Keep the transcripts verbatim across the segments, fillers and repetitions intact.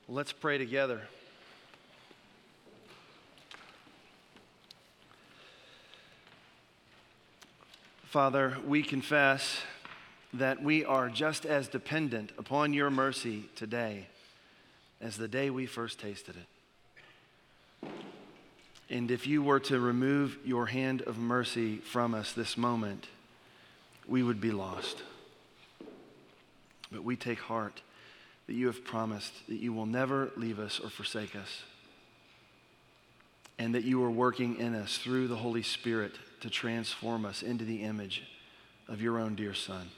Let's pray together. Father, we confess that we are just as dependent upon your mercy today as the day we first tasted it. And if you were to remove your hand of mercy from us this moment, we would be lost. But we take heart that you have promised that you will never leave us or forsake us, and that you are working in us through the Holy Spirit to transform us into the image of your own dear Son.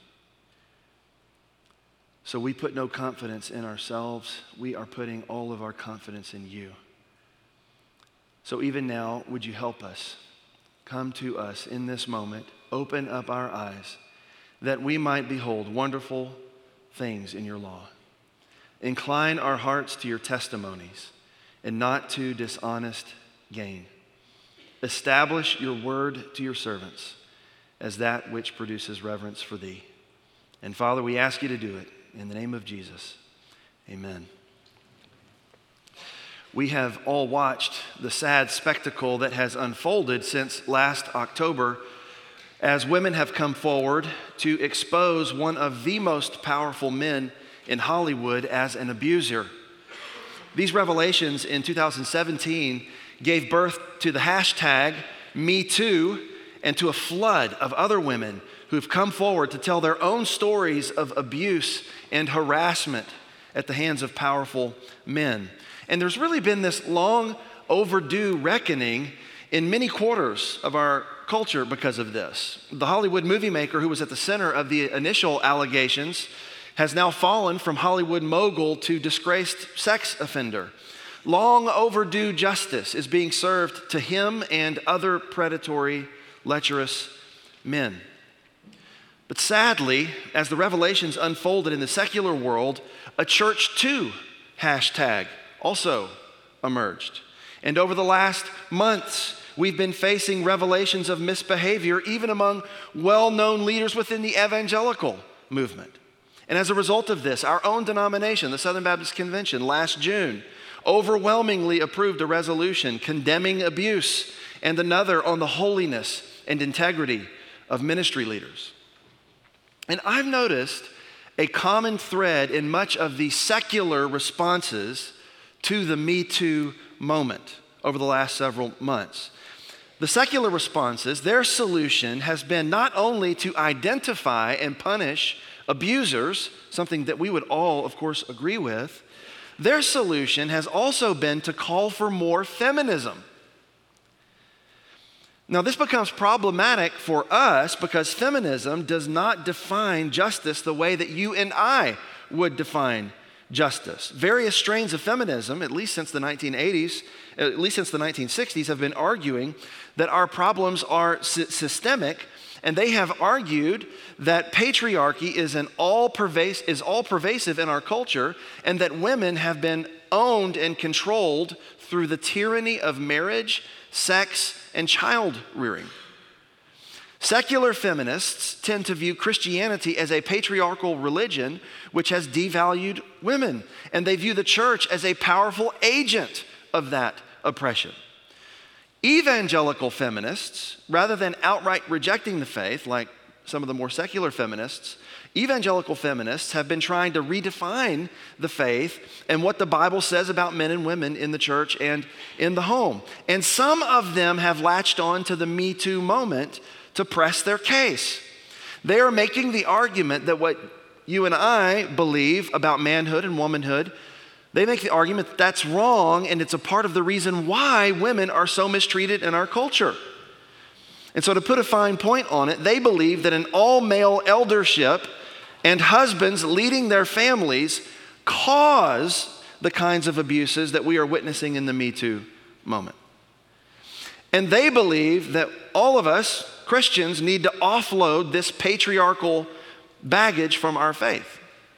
So we put no confidence in ourselves. We are putting all of our confidence in you. So even now, would you help us? Come to us in this moment. Open up our eyes that we might behold wonderful things in your law. Incline our hearts to your testimonies and not to dishonest gain. Establish your word to your servants as that which produces reverence for thee. And Father, we ask you to do it in the name of Jesus. Amen. We have all watched the sad spectacle that has unfolded since last October as women have come forward to expose one of the most powerful men in Hollywood as an abuser. These revelations in two thousand seventeen gave birth to the hashtag Me Too and to a flood of other women who've come forward to tell their own stories of abuse and harassment at the hands of powerful men. And there's really been this long overdue reckoning in many quarters of our culture because of this. The Hollywood movie maker who was at the center of the initial allegations has now fallen from Hollywood mogul to disgraced sex offender. Long overdue justice is being served to him and other predatory, lecherous men. But sadly, as the revelations unfolded in the secular world, a church too hashtag also emerged. And over the last months, we've been facing revelations of misbehavior even among well-known leaders within the evangelical movement. And as a result of this, our own denomination, the Southern Baptist Convention, last June, overwhelmingly approved a resolution condemning abuse and another on the holiness and integrity of ministry leaders. And I've noticed a common thread in much of the secular responses to the Me Too moment over the last several months. The secular responses, their solution has been not only to identify and punish abusers, something that we would all, of course, agree with. Their solution has also been to call for more feminism. Now, this becomes problematic for us because feminism does not define justice the way that you and I would define justice. Various strains of feminism, at least since the nineteen eighties, at least since the nineteen sixties, have been arguing that our problems are sy- systemic. And they have argued that patriarchy is an all pervasive, is all pervasive in our culture, and that women have been owned and controlled through the tyranny of marriage, sex, and child rearing. Secular feminists tend to view Christianity as a patriarchal religion which has devalued women, and they view the church as a powerful agent of that oppression. Evangelical feminists, rather than outright rejecting the faith, like some of the more secular feminists, evangelical feminists have been trying to redefine the faith and what the Bible says about men and women in the church and in the home. And some of them have latched on to the Me Too moment to press their case. They are making the argument that what you and I believe about manhood and womanhood, they make the argument that that's wrong, and it's a part of the reason why women are so mistreated in our culture. And so to put a fine point on it, they believe that an all-male eldership and husbands leading their families cause the kinds of abuses that we are witnessing in the Me Too moment. And they believe that all of us, Christians, need to offload this patriarchal baggage from our faith.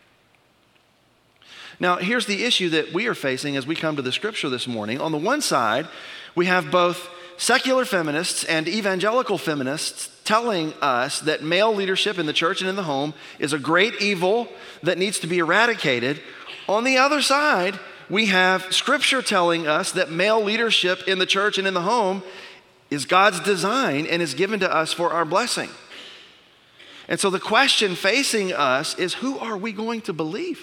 Now, here's the issue that we are facing as we come to the scripture this morning. On the one side, we have both secular feminists and evangelical feminists telling us that male leadership in the church and in the home is a great evil that needs to be eradicated. On the other side, we have Scripture telling us that male leadership in the church and in the home is God's design and is given to us for our blessing. And so the question facing us is, who are we going to believe?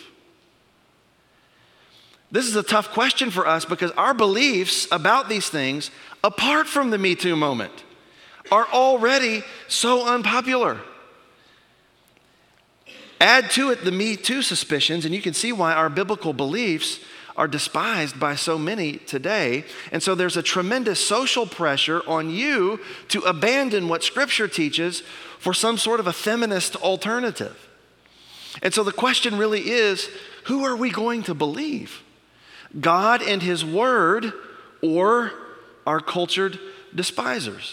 This is a tough question for us because our beliefs about these things, apart from the Me Too moment, are already so unpopular. Add to it the Me Too suspicions, and you can see why our biblical beliefs are despised by so many today. And so there's a tremendous social pressure on you to abandon what Scripture teaches for some sort of a feminist alternative. And so the question really is, who are we going to believe? God and His Word, or our cultured despisers?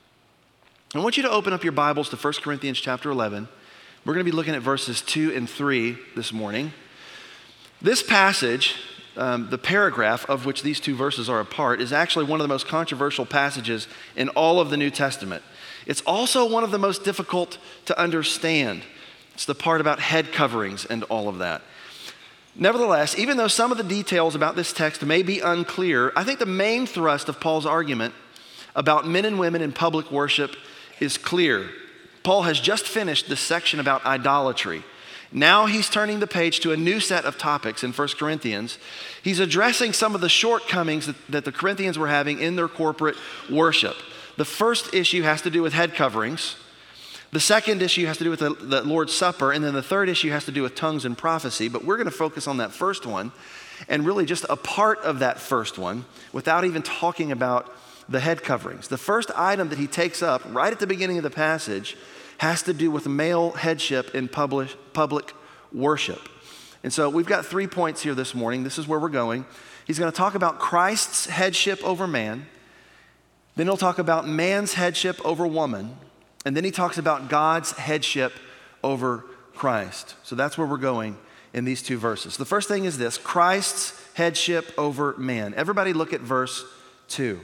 I want you to open up your Bibles to First Corinthians chapter eleven. We're going to be looking at verses two and three this morning. This passage, um, the paragraph of which these two verses are a part, is actually one of the most controversial passages in all of the New Testament. It's also one of the most difficult to understand. It's the part about head coverings and all of that. Nevertheless, even though some of the details about this text may be unclear, I think the main thrust of Paul's argument about men and women in public worship is clear. Paul has just finished this section about idolatry. Now he's turning the page to a new set of topics in First Corinthians. He's addressing some of the shortcomings that, that the Corinthians were having in their corporate worship. The first issue has to do with head coverings. The second issue has to do with the, the Lord's Supper. And then the third issue has to do with tongues and prophecy. But we're going to focus on that first one, and really just a part of that first one without even talking about the head coverings. The first item that he takes up right at the beginning of the passage has to do with male headship in public, public worship. And so we've got three points here this morning. This is where we're going. He's going to talk about Christ's headship over man. Then he'll talk about man's headship over woman. And then he talks about God's headship over Christ. So that's where we're going in these two verses. The first thing is this: Christ's headship over man. Everybody look at verse two.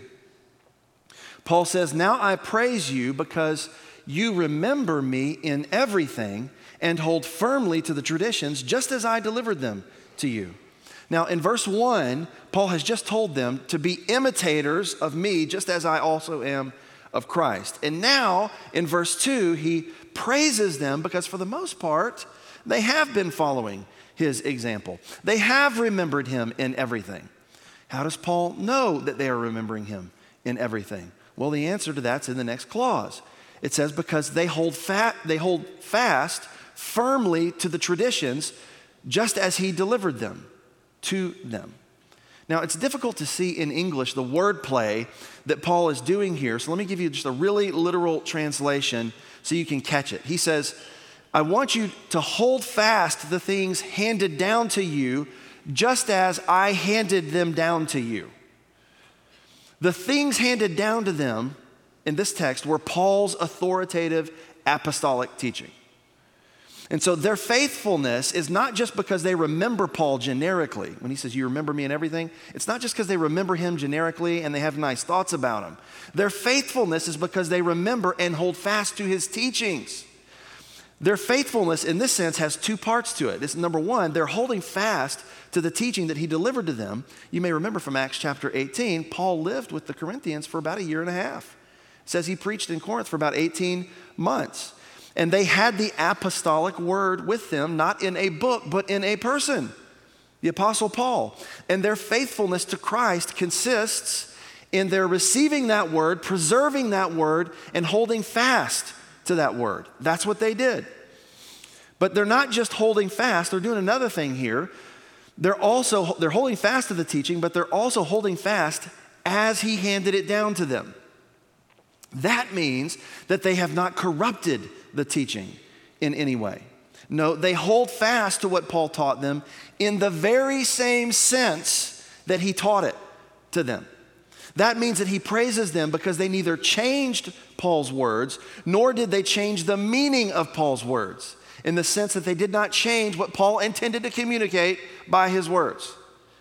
Paul says, "Now I praise you because you remember me in everything and hold firmly to the traditions just as I delivered them to you." Now in verse one, Paul has just told them to be imitators of me just as I also am of Christ. And now in verse two, he praises them because for the most part, they have been following his example. They have remembered him in everything. How does Paul know that they are remembering him in everything? Well, the answer to that's in the next clause. It says, because they hold fat, they hold fast firmly to the traditions, just as he delivered them to them. Now, it's difficult to see in English the wordplay that Paul is doing here. So let me give you just a really literal translation so you can catch it. He says, I want you to hold fast the things handed down to you, just as I handed them down to you. The things handed down to them in this text were Paul's authoritative apostolic teaching. And so their faithfulness is not just because they remember Paul generically. When he says, you remember me in everything, it's not just because they remember him generically and they have nice thoughts about him. Their faithfulness is because they remember and hold fast to his teachings. Their faithfulness in this sense has two parts to it. It's number one, they're holding fast to the teaching that he delivered to them. You may remember from Acts chapter eighteen, Paul lived with the Corinthians for about a year and a half. It says he preached in Corinth for about eighteen months. And they had the apostolic word with them, not in a book, but in a person, the Apostle Paul. And their faithfulness to Christ consists in their receiving that word, preserving that word, and holding fast to that word. That's what they did. But they're not just holding fast, they're doing another thing here. They're also, they're holding fast to the teaching, but they're also holding fast as he handed it down to them. That means that they have not corrupted the teaching in any way. No, they hold fast to what Paul taught them in the very same sense that he taught it to them. That means that he praises them because they neither changed Paul's words, nor did they change the meaning of Paul's words, in the sense that they did not change what Paul intended to communicate by his words.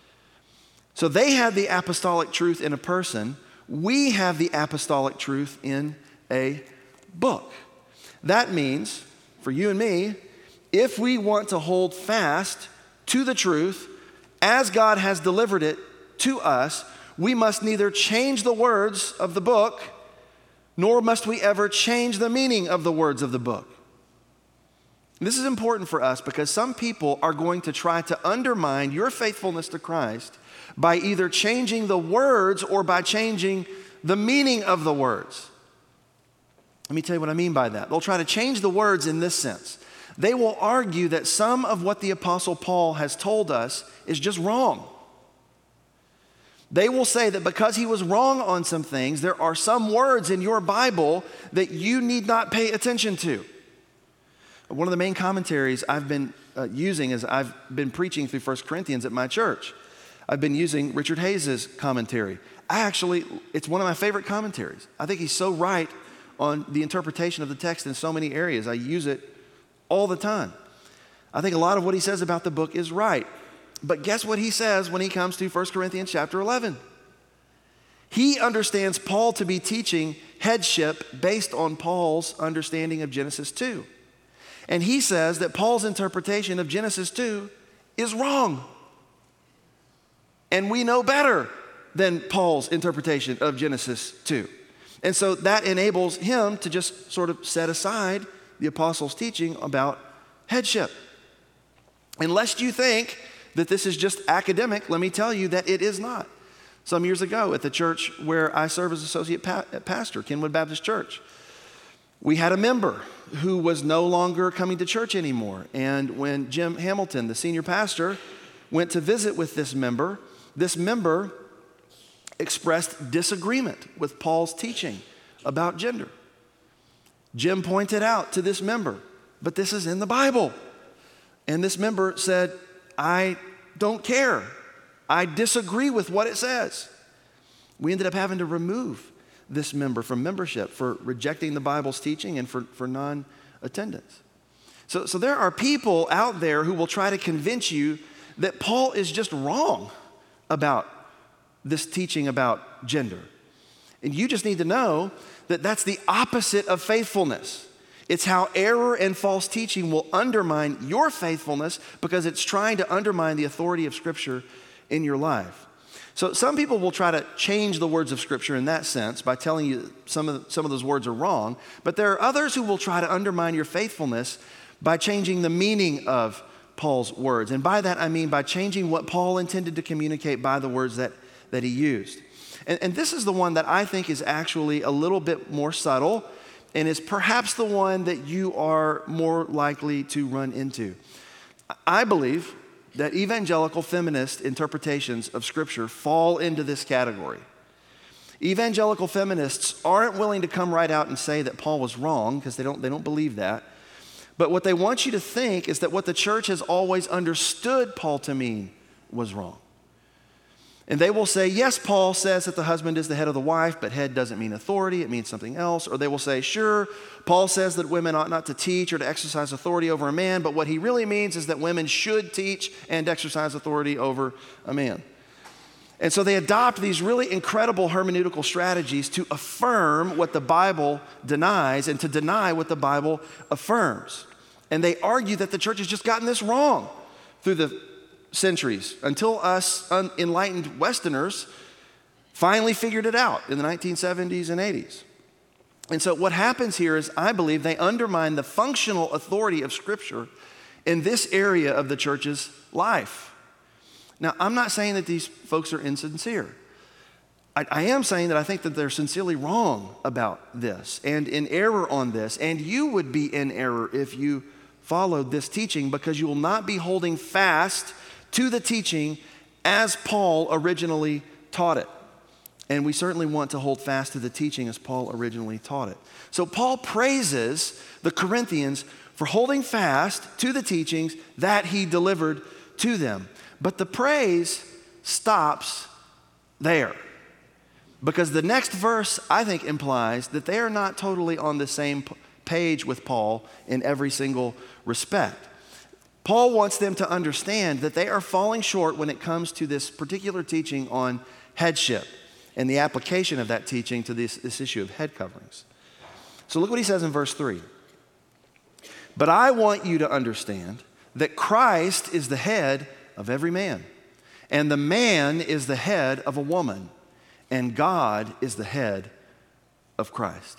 So they had the apostolic truth in a person. We have the apostolic truth in a book. That means, for you and me, if we want to hold fast to the truth as God has delivered it to us, we must neither change the words of the book, nor must we ever change the meaning of the words of the book. This is important for us because some people are going to try to undermine your faithfulness to Christ by either changing the words or by changing the meaning of the words. Let me tell you what I mean by that. They'll try to change the words in this sense. They will argue that some of what the Apostle Paul has told us is just wrong. They will say that because he was wrong on some things, there are some words in your Bible that you need not pay attention to. One of the main commentaries I've been uh, using as I've been preaching through First Corinthians at my church, I've been using Richard Hayes' commentary. I actually, it's one of my favorite commentaries. I think he's so right on the interpretation of the text in so many areas. I use it all the time. I think a lot of what he says about the book is right. But guess what he says when he comes to First Corinthians chapter eleven? He understands Paul to be teaching headship based on Paul's understanding of Genesis two. And he says that Paul's interpretation of Genesis two is wrong. And we know better than Paul's interpretation of Genesis two. And so that enables him to just sort of set aside the apostles' teaching about headship. And lest you think that this is just academic, let me tell you that it is not. Some years ago at the church where I serve as associate pa- pastor, Kenwood Baptist Church, we had a member who was no longer coming to church anymore. And when Jim Hamilton, the senior pastor, went to visit with this member, this member expressed disagreement with Paul's teaching about gender. Jim pointed out to this member, but this is in the Bible. And this member said, I don't care. I disagree with what it says. We ended up having to remove this member from membership for rejecting the Bible's teaching and for, for non-attendance. So, so there are people out there who will try to convince you that Paul is just wrong about this teaching about gender. And you just need to know that that's the opposite of faithfulness. It's how error and false teaching will undermine your faithfulness because it's trying to undermine the authority of Scripture in your life. So some people will try to change the words of Scripture in that sense by telling you some of, the, some of those words are wrong, but there are others who will try to undermine your faithfulness by changing the meaning of Paul's words. And by that I mean by changing what Paul intended to communicate by the words that, that he used. And, and this is the one that I think is actually a little bit more subtle and is perhaps the one that you are more likely to run into. I believe that evangelical feminist interpretations of Scripture fall into this category. Evangelical feminists aren't willing to come right out and say that Paul was wrong because they don't, they don't believe that. But what they want you to think is that what the church has always understood Paul to mean was wrong. And they will say, yes, Paul says that the husband is the head of the wife, but head doesn't mean authority, it means something else. Or they will say, sure, Paul says that women ought not to teach or to exercise authority over a man, but what he really means is that women should teach and exercise authority over a man. And so they adopt these really incredible hermeneutical strategies to affirm what the Bible denies and to deny what the Bible affirms. And they argue that the church has just gotten this wrong through the centuries until us enlightened Westerners finally figured it out in the nineteen seventies and eighties. And so what happens here is, I believe, they undermine the functional authority of Scripture in this area of the church's life. Now, I'm not saying that these folks are insincere. I, I am saying that I think that they're sincerely wrong about this and in error on this, and you would be in error if you followed this teaching because you will not be holding fast to the teaching as Paul originally taught it. And we certainly want to hold fast to the teaching as Paul originally taught it. So Paul praises the Corinthians for holding fast to the teachings that he delivered to them. But the praise stops there. Because the next verse, I think, implies that they are not totally on the same page with Paul in every single respect. Paul wants them to understand that they are falling short when it comes to this particular teaching on headship and the application of that teaching to this, this issue of head coverings. So look what he says in verse three. But I want you to understand that Christ is the head of every man, And the man is the head of a woman, and God is the head of Christ.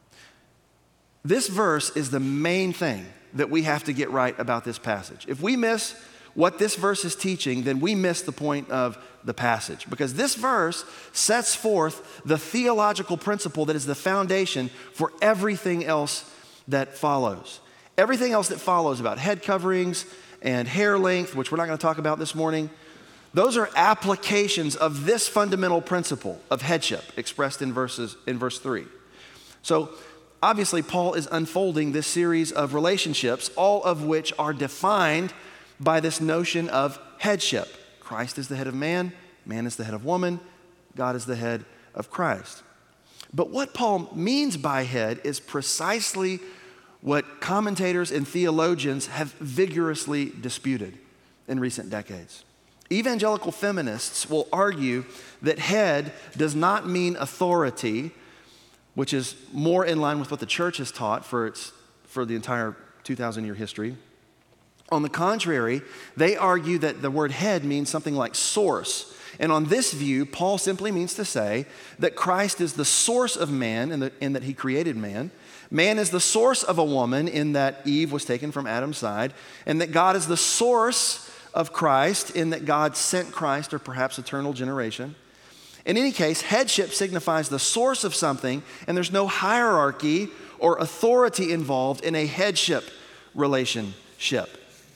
This verse is the main thing that we have to get right about this passage. If we miss what this verse is teaching, then we miss the point of the passage, because this verse sets forth the theological principle that is the foundation for everything else that follows. Everything else that follows about head coverings and hair length, which we're not going to talk about this morning, those are applications of this fundamental principle of headship expressed in verses in verse three. So obviously, Paul is unfolding this series of relationships, all of which are defined by this notion of headship. Christ is the head of man, man is the head of woman, God is the head of Christ. But what Paul means by head is precisely what commentators and theologians have vigorously disputed in recent decades. Evangelical feminists will argue that head does not mean authority, which is more in line with what the church has taught for its for the entire two thousand year history. On the contrary, they argue that the word head means something like source. And on this view, Paul simply means to say that Christ is the source of man in, the, in that he created man. Man is the source of a woman in that Eve was taken from Adam's side, and that God is the source of Christ in that God sent Christ, or perhaps eternal generation. In any case, headship signifies the source of something, and there's no hierarchy or authority involved in a headship relationship.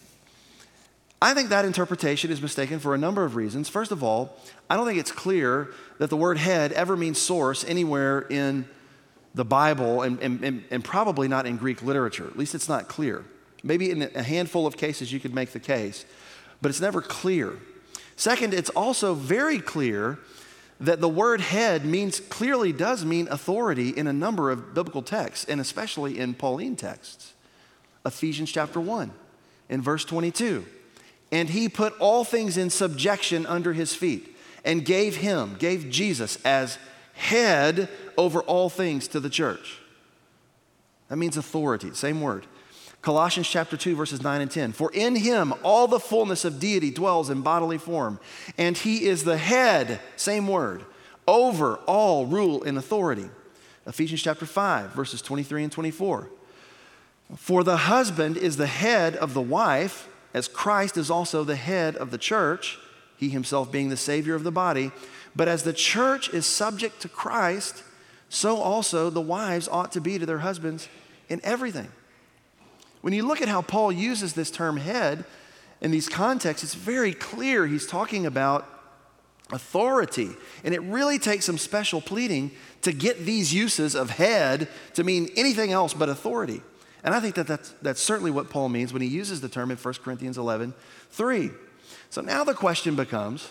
I think that interpretation is mistaken for a number of reasons. First of all, I don't think it's clear that the word head ever means source anywhere in the Bible, and, and, and probably not in Greek literature. At least it's not clear. Maybe in a handful of cases you could make the case, but it's never clear. Second, it's also very clear that the word head means, clearly does mean authority in a number of biblical texts, and especially in Pauline texts. Ephesians chapter one, in verse twenty-two. And he put all things in subjection under his feet, and gave him, gave Jesus as head over all things to the church. That means authority, same word. Colossians chapter two, verses nine and ten. For in him all the fullness of deity dwells in bodily form, and he is the head, same word, over all rule and authority. Ephesians chapter five, verses twenty-three and twenty-four. For the husband is the head of the wife, as Christ is also the head of the church, he himself being the Savior of the body. But as the church is subject to Christ, so also the wives ought to be to their husbands in everything. When you look at how Paul uses this term head in these contexts, it's very clear he's talking about authority. And it really takes some special pleading to get these uses of head to mean anything else but authority. And I think that that's, that's certainly what Paul means when he uses the term in First Corinthians eleven three. So now the question becomes,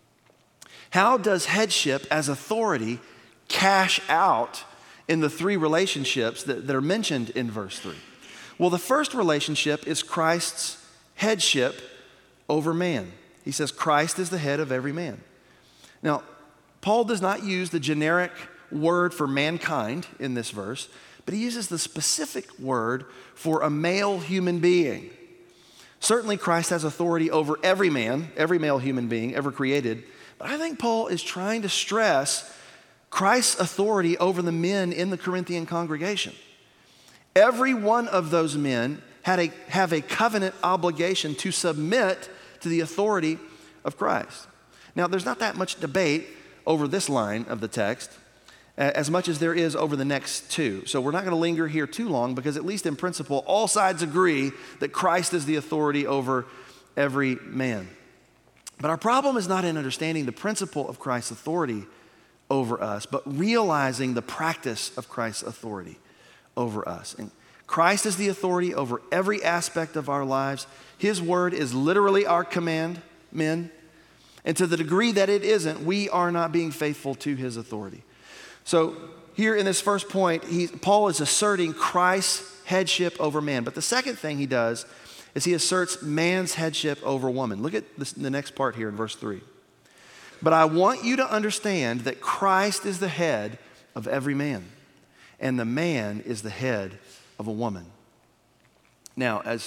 how does headship as authority cash out in the three relationships that, that are mentioned in verse three? Well, the first relationship is Christ's headship over man. He says Christ is the head of every man. Now, Paul does not use the generic word for mankind in this verse, but he uses the specific word for a male human being. Certainly, Christ has authority over every man, every male human being ever created, but I think Paul is trying to stress Christ's authority over the men in the Corinthian congregation. Every one of those men had a, have a covenant obligation to submit to the authority of Christ. Now, there's not that much debate over this line of the text as much as there is over the next two. So we're not going to linger here too long because at least in principle, all sides agree that Christ is the authority over every man. But our problem is not in understanding the principle of Christ's authority over us, but realizing the practice of Christ's authority over us. And Christ is the authority over every aspect of our lives. His word is literally our command, men. And to the degree that it isn't, we are not being faithful to his authority. So here in this first point, he, Paul is asserting Christ's headship over man. But the second thing he does is he asserts man's headship over woman. Look at this, the next part here in verse three. But I want you to understand that Christ is the head of every man, and the man is the head of a woman. Now, as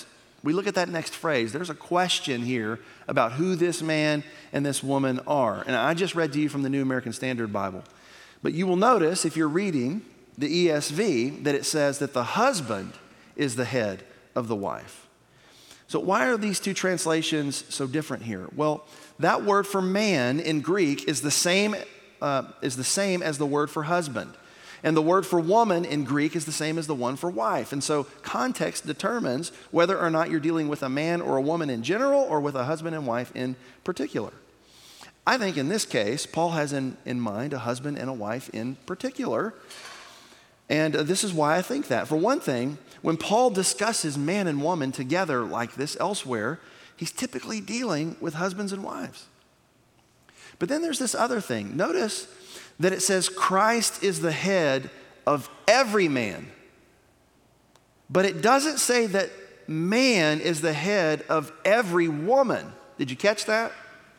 we look at that next phrase. There's a question here about who this man and this woman are. And I just read to you from the New American Standard Bible. But you will notice, if you're reading the E S V, that it says that the husband is the head of the wife. So why are these two translations so different here? Well, that word for man in Greek is the same, uh, is the same as the word for husband. And the word for woman in Greek is the same as the one for wife. And so context determines whether or not you're dealing with a man or a woman in general or with a husband and wife in particular. I think in this case, Paul has in, in mind a husband and a wife in particular. And uh, this is why I think that. For one thing, when Paul discusses man and woman together like this elsewhere, he's typically dealing with husbands and wives. But then there's this other thing. Notice that it says Christ is the head of every man. But it doesn't say that man is the head of every woman. Did you catch that?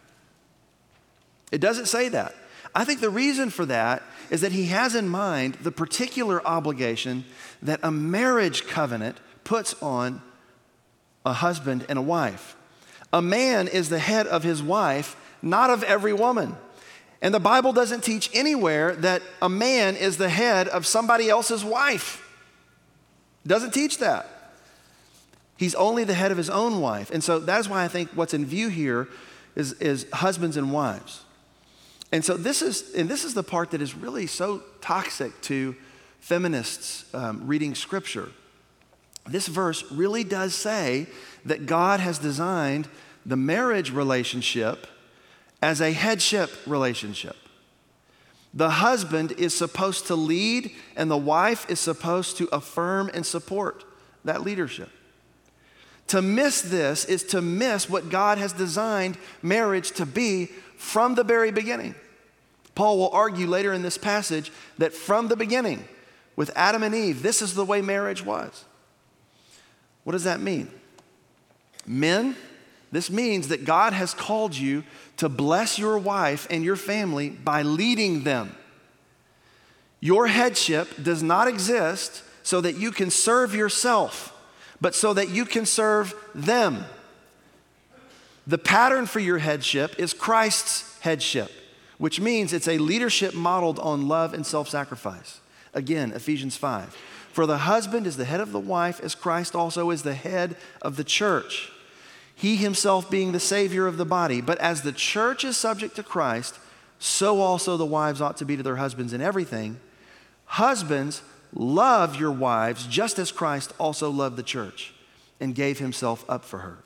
It doesn't say that. I think the reason for that is that he has in mind the particular obligation that a marriage covenant puts on a husband and a wife. A man is the head of his wife, not of every woman. And the Bible doesn't teach anywhere that a man is the head of somebody else's wife. It doesn't teach that. He's only the head of his own wife. And so that's why I think what's in view here is, is husbands and wives. And so this is, and this is the part that is really so toxic to feminists um, reading Scripture. This verse really does say that God has designed the marriage relationship as a headship relationship. The husband is supposed to lead, and the wife is supposed to affirm and support that leadership. To miss this is to miss what God has designed marriage to be from the very beginning. Paul will argue later in this passage that from the beginning, with Adam and Eve, this is the way marriage was. What does that mean? Men, this means that God has called you to bless your wife and your family by leading them. Your headship does not exist so that you can serve yourself, but so that you can serve them. The pattern for your headship is Christ's headship, which means it's a leadership modeled on love and self-sacrifice. Again, Ephesians five. For the husband is the head of the wife, as Christ also is the head of the church, he himself being the Savior of the body. But as the church is subject to Christ, so also the wives ought to be to their husbands in everything. Husbands, love your wives just as Christ also loved the church and gave himself up for her.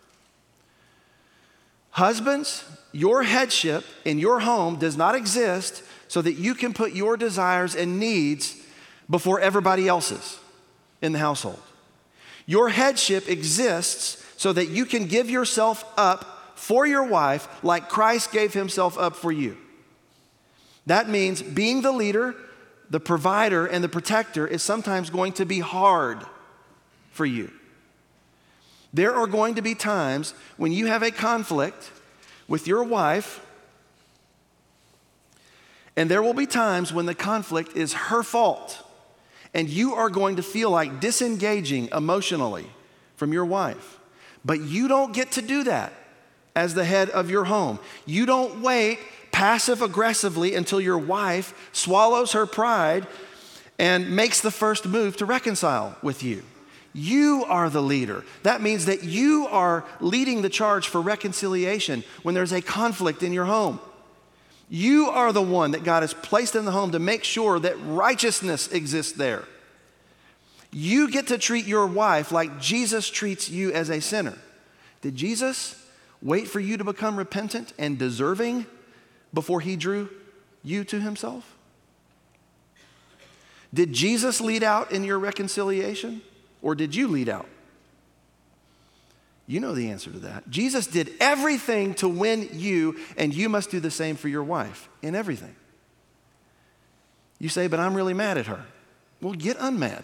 Husbands, your headship in your home does not exist so that you can put your desires and needs before everybody else's in the household. Your headship exists so that you can give yourself up for your wife like Christ gave himself up for you. That means being the leader, the provider, and the protector is sometimes going to be hard for you. There are going to be times when you have a conflict with your wife, and there will be times when the conflict is her fault, and you are going to feel like disengaging emotionally from your wife. But you don't get to do that as the head of your home. You don't wait passive aggressively until your wife swallows her pride and makes the first move to reconcile with you. You are the leader. That means that you are leading the charge for reconciliation when there's a conflict in your home. You are the one that God has placed in the home to make sure that righteousness exists there. You get to treat your wife like Jesus treats you as a sinner. Did Jesus wait for you to become repentant and deserving before he drew you to himself? Did Jesus lead out in your reconciliation, or did you lead out? You know the answer to that. Jesus did everything to win you, and you must do the same for your wife in everything. You say, but I'm really mad at her. Well, get unmad.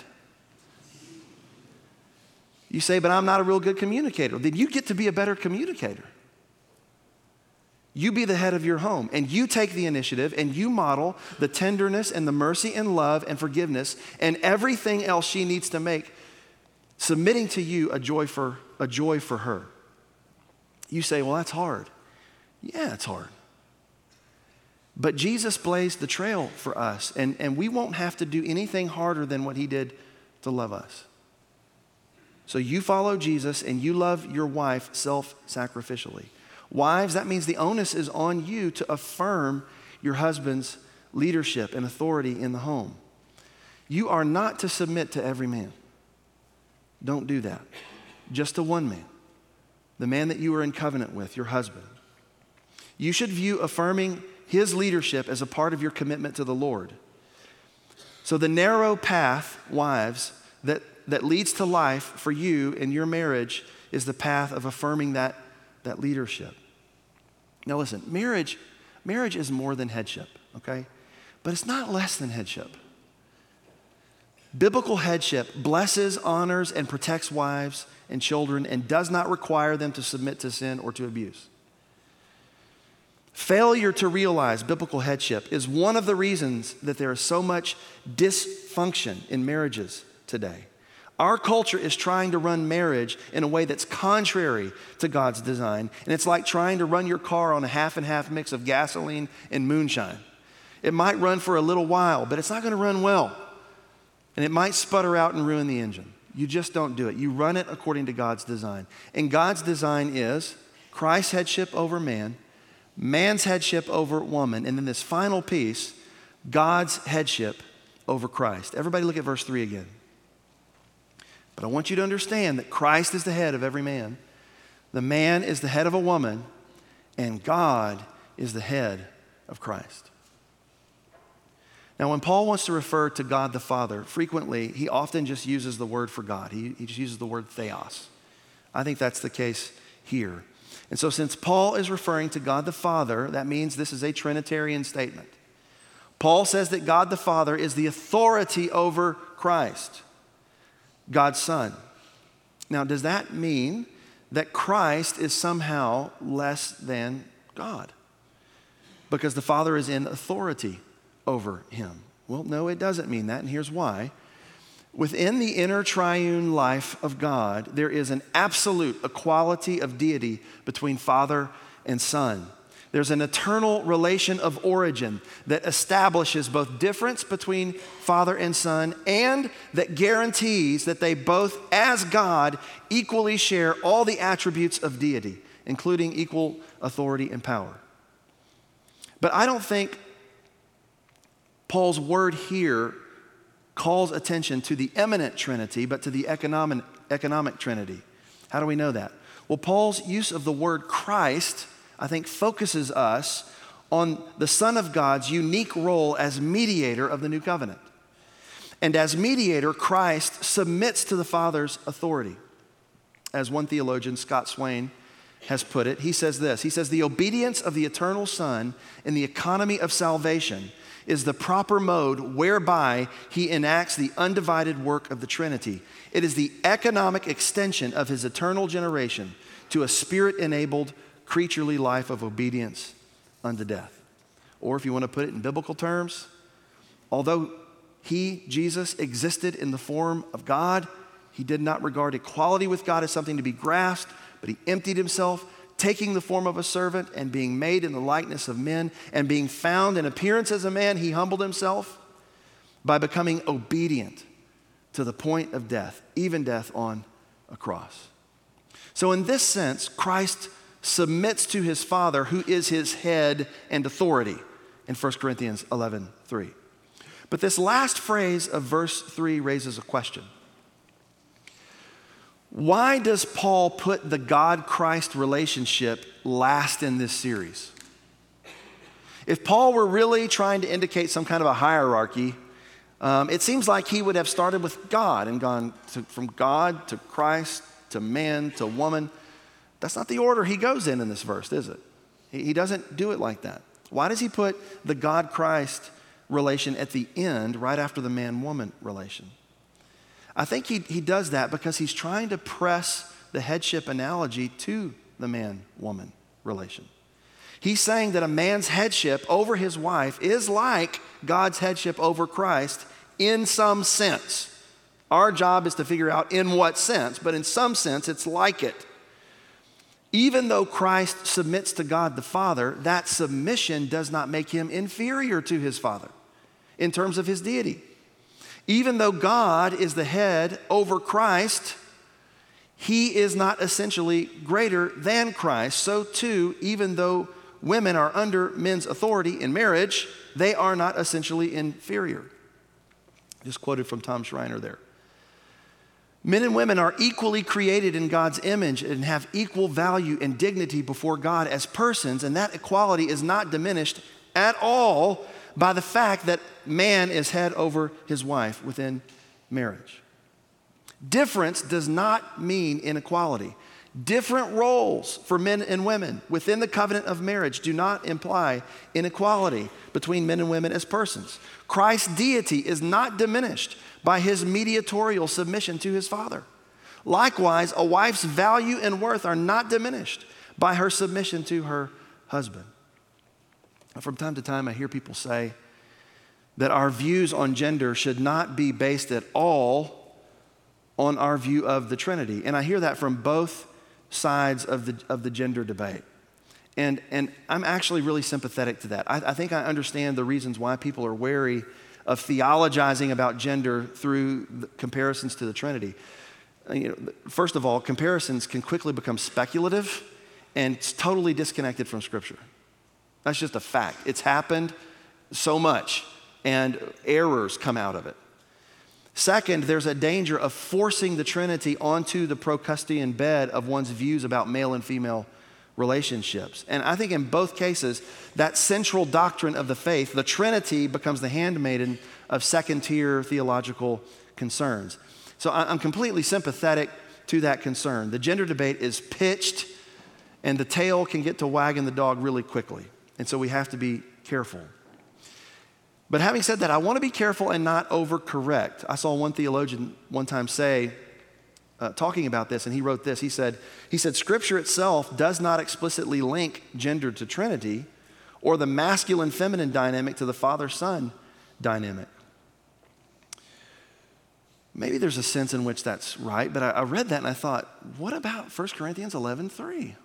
You say, but I'm not a real good communicator. Then you get to be a better communicator. You be the head of your home, and you take the initiative, and you model the tenderness and the mercy and love and forgiveness and everything else she needs to make submitting to you a joy for a joy for her. You say, well, that's hard. Yeah, it's hard. But Jesus blazed the trail for us, and, and we won't have to do anything harder than what he did to love us. So you follow Jesus and you love your wife self-sacrificially. Wives, that means the onus is on you to affirm your husband's leadership and authority in the home. You are not to submit to every man. Don't do that. Just to one man, the man that you are in covenant with, your husband. You should view affirming his leadership as a part of your commitment to the Lord. So the narrow path, wives, that, that leads to life for you in your marriage is the path of affirming that, that leadership. Now listen, marriage, marriage is more than headship, okay? But it's not less than headship. Biblical headship blesses, honors, and protects wives and children and does not require them to submit to sin or to abuse. Failure to realize biblical headship is one of the reasons that there is so much dysfunction in marriages today. Our culture is trying to run marriage in a way that's contrary to God's design, and it's like trying to run your car on a half and half mix of gasoline and moonshine. It might run for a little while, but it's not going to run well, and it might sputter out and ruin the engine. You just don't do it. You run it according to God's design, and God's design is Christ's headship over man, man's headship over woman, and then this final piece, God's headship over Christ. Everybody look at verse three again. But I want you to understand that Christ is the head of every man. The man is the head of a woman, and God is the head of Christ. Now, when Paul wants to refer to God the Father, frequently he often just uses the word for God. He, he just uses the word theos. I think that's the case here. And so since Paul is referring to God the Father, that means this is a Trinitarian statement. Paul says that God the Father is the authority over Christ, God's Son. Now, does that mean that Christ is somehow less than God? Because the Father is in authority over him. Well, no, it doesn't mean that, and here's why. Within the inner triune life of God, there is an absolute equality of deity between Father and Son. There's an eternal relation of origin that establishes both difference between Father and Son and that guarantees that they both, as God, equally share all the attributes of deity, including equal authority and power. But I don't think Paul's word here calls attention to the immanent Trinity, but to the economic, economic Trinity. How do we know that? Well, Paul's use of the word Christ, I think, focuses us on the Son of God's unique role as mediator of the new covenant. And as mediator, Christ submits to the Father's authority. As one theologian, Scott Swain, has put it, he says this, he says, the obedience of the eternal Son in the economy of salvation is the proper mode whereby he enacts the undivided work of the Trinity. It is the economic extension of his eternal generation to a spirit-enabled creaturely life of obedience unto death. Or if you want to put it in biblical terms, although he, Jesus, existed in the form of God, he did not regard equality with God as something to be grasped, but he emptied himself, taking the form of a servant and being made in the likeness of men and being found in appearance as a man, he humbled himself by becoming obedient to the point of death, even death on a cross. So in this sense, Christ submits to his Father, who is his head and authority in First Corinthians eleven three. But this last phrase of verse three raises a question. Why does Paul put the God-Christ relationship last in this series? If Paul were really trying to indicate some kind of a hierarchy, um, it seems like he would have started with God and gone to, from God to Christ to man to woman. That's not the order he goes in in this verse, is it? He, he doesn't do it like that. Why does he put the God-Christ relation at the end, right after the man-woman relation? I think he, he does that because he's trying to press the headship analogy to the man-woman relation. He's saying that a man's headship over his wife is like God's headship over Christ in some sense. Our job is to figure out in what sense, but in some sense, it's like it. Even though Christ submits to God the Father, that submission does not make him inferior to his Father in terms of his deity. Even though God is the head over Christ, he is not essentially greater than Christ. So too, even though women are under men's authority in marriage, they are not essentially inferior. Just quoted from Tom Schreiner there. Men and women are equally created in God's image and have equal value and dignity before God as persons, and that equality is not diminished at all by the fact that man is head over his wife within marriage. Difference does not mean inequality. Different roles for men and women within the covenant of marriage do not imply inequality between men and women as persons. Christ's deity is not diminished by his mediatorial submission to his Father. Likewise, a wife's value and worth are not diminished by her submission to her husband. From time to time, I hear people say that our views on gender should not be based at all on our view of the Trinity. And I hear that from both sides of the, of the gender debate. And, and I'm actually really sympathetic to that. I, I think I understand the reasons why people are wary of theologizing about gender through the comparisons to the Trinity. You know, first of all, comparisons can quickly become speculative and it's totally disconnected from Scripture. That's just a fact. It's happened so much, and errors come out of it. Second, there's a danger of forcing the Trinity onto the Procrustean bed of one's views about male and female relationships. And I think in both cases, that central doctrine of the faith, the Trinity, becomes the handmaiden of second-tier theological concerns. So I'm completely sympathetic to that concern. The gender debate is pitched, and the tail can get to wagging the dog really quickly. And so we have to be careful. But having said that, I want to be careful and not overcorrect. I saw one theologian one time say, uh, talking about this, and he wrote this. He said, he said, Scripture itself does not explicitly link gender to Trinity or the masculine-feminine dynamic to the father-son dynamic. Maybe there's a sense in which that's right, but I, I read that and I thought, what about First Corinthians eleven three?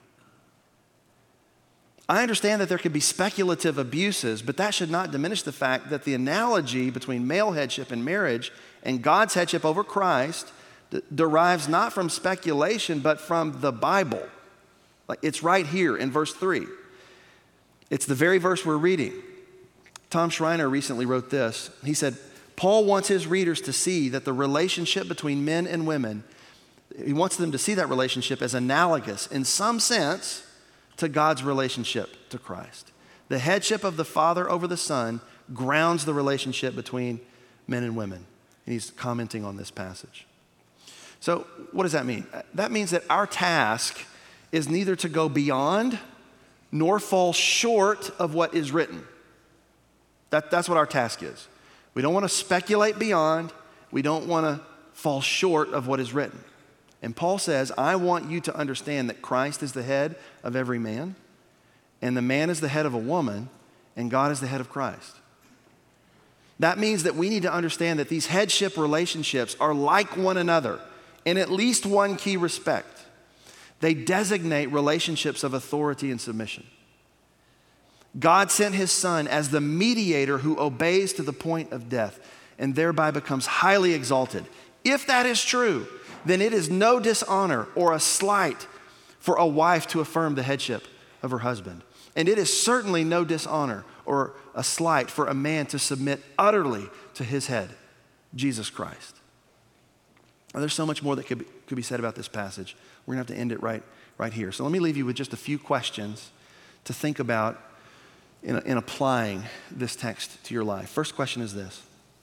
I understand that there could be speculative abuses, but that should not diminish the fact that the analogy between male headship in marriage and God's headship over Christ d- derives not from speculation, but from the Bible. Like it's right here in verse three. It's the very verse we're reading. Tom Schreiner recently wrote this. He said, Paul wants his readers to see that the relationship between men and women, he wants them to see that relationship as analogous in some sense to God's relationship to Christ. The headship of the Father over the Son grounds the relationship between men and women. And he's commenting on this passage. So what does that mean? That means that our task is neither to go beyond nor fall short of what is written. That, that's what our task is. We don't want to speculate beyond. We don't want to fall short of what is written. And Paul says, I want you to understand that Christ is the head of every man, and the man is the head of a woman, and God is the head of Christ. That means that we need to understand that these headship relationships are like one another in at least one key respect. They designate relationships of authority and submission. God sent his Son as the mediator who obeys to the point of death and thereby becomes highly exalted. If that is true, then it is no dishonor or a slight for a wife to affirm the headship of her husband. And it is certainly no dishonor or a slight for a man to submit utterly to his head, Jesus Christ. Now, there's so much more that could be, could be said about this passage. We're going to have to end it right, right here. So let me leave you with just a few questions to think about in, in applying this text to your life. First question is this.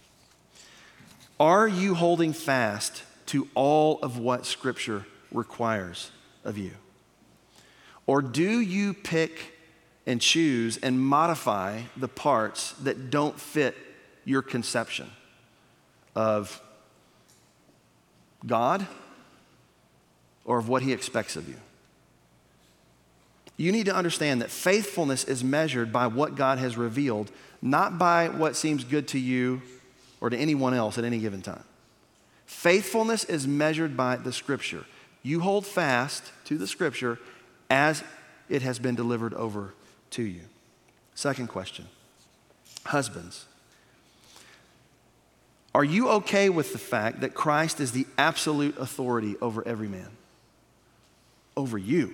Are you holding fast to all of what Scripture requires of you? Or do you pick and choose and modify the parts that don't fit your conception of God or of what he expects of you? You need to understand that faithfulness is measured by what God has revealed, not by what seems good to you or to anyone else at any given time. Faithfulness is measured by the Scripture. You hold fast to the Scripture as it has been delivered over to you. Second question, husbands, are you okay with the fact that Christ is the absolute authority over every man? Over you.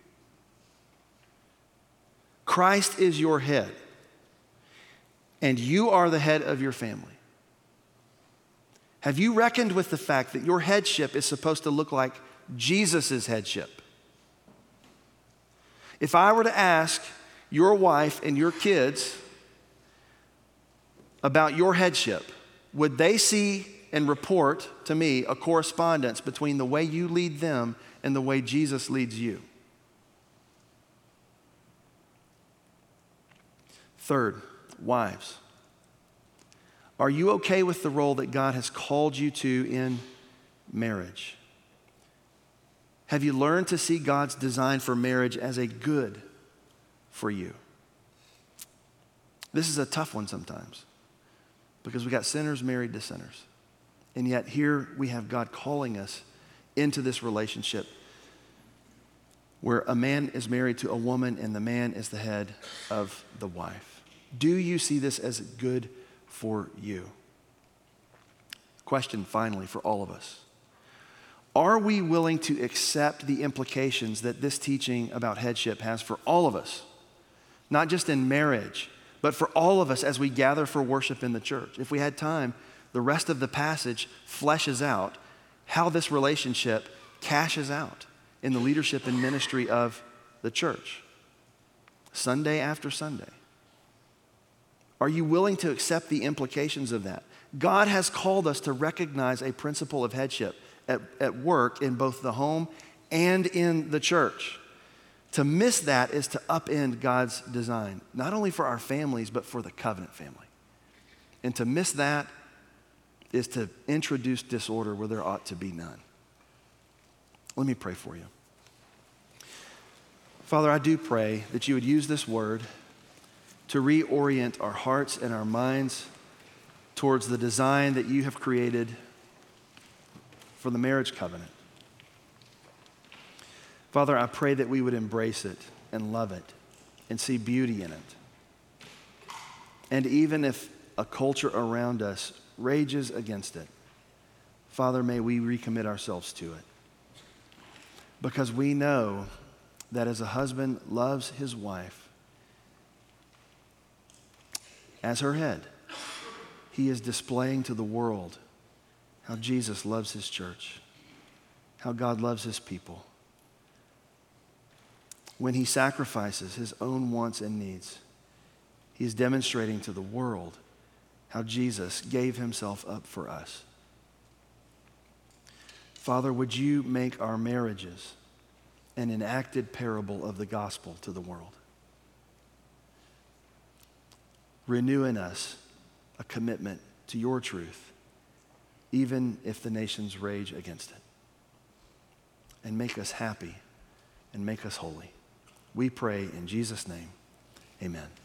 Christ is your head, and you are the head of your family. Have you reckoned with the fact that your headship is supposed to look like Jesus' headship? If I were to ask your wife and your kids about your headship, would they see and report to me a correspondence between the way you lead them and the way Jesus leads you? Third, wives, are you okay with the role that God has called you to in marriage? Have you learned to see God's design for marriage as a good for you? This is a tough one sometimes because we got sinners married to sinners. And yet here we have God calling us into this relationship where a man is married to a woman and the man is the head of the wife. Do you see this as good for you? Question finally for all of us. Are we willing to accept the implications that this teaching about headship has for all of us? Not just in marriage, but for all of us as we gather for worship in the church. If we had time, the rest of the passage fleshes out how this relationship cashes out in the leadership and ministry of the church, Sunday after Sunday. Are you willing to accept the implications of that? God has called us to recognize a principle of headship at, at work in both the home and in the church. To miss that is to upend God's design, not only for our families, but for the covenant family. And to miss that is to introduce disorder where there ought to be none. Let me pray for you. Father, I do pray that you would use this word to reorient our hearts and our minds towards the design that you have created for the marriage covenant. Father, I pray that we would embrace it and love it and see beauty in it. And even if a culture around us rages against it, Father, may we recommit ourselves to it. Because we know that as a husband loves his wife as her head, he is displaying to the world how Jesus loves his church, how God loves his people. When he sacrifices his own wants and needs, he is demonstrating to the world how Jesus gave himself up for us. Father, would you make our marriages an enacted parable of the gospel to the world? Renew in us a commitment to your truth, even if the nations rage against it. And make us happy and make us holy. We pray in Jesus' name, amen.